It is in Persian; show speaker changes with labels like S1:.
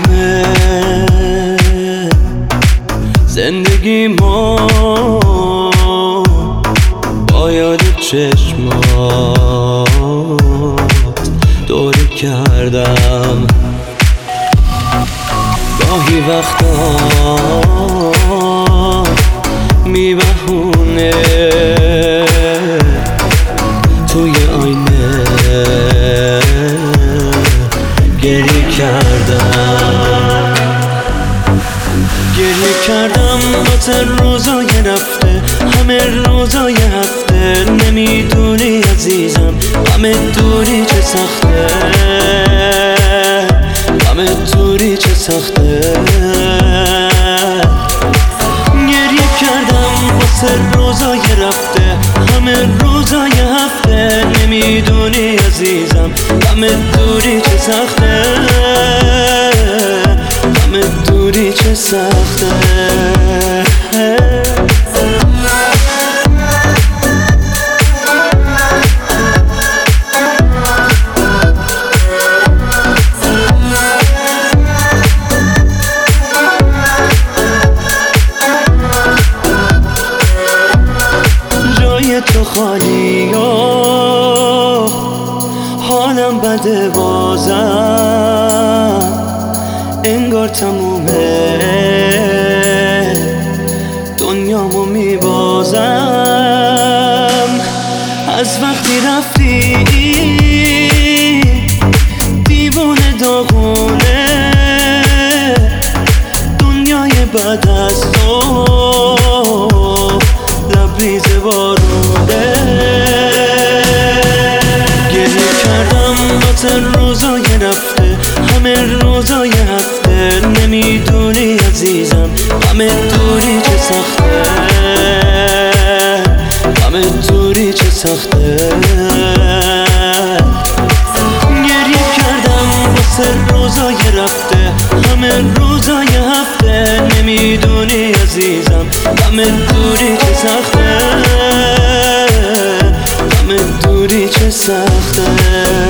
S1: تمومه زندگی ما با یاد چشمات دوری کردم. گاهی وقتا میبهونه توی آینه گریه کردم واسه روزای رفته، همه روزای هفته. نمیدونی عزیزم همه دوری چه سخته، همه دوری چه سخته. گریه کردم واسه روزای رفته، همه روزای هفته. نمیدونی عزیزم همه دوری چه سخته، همه دوری چه سخته. جای تو خالی و حالم بده بازم، انگار تمومه دنیامو میبازم. از وقتی رفتی دیوونه داغونه، دنیای بعد از تو لبریز بارونه. گریه کردم واسه روزای رفته، همه روزای هفته. نمیدونی عزیزم همه دوری چه سخته، همه دوری چه سخته. گریه کردم واسه روزای رفته، همه روزای هفته. نمیدونی عزیزم همه دوری چه سخته، همه دوری چه سخته.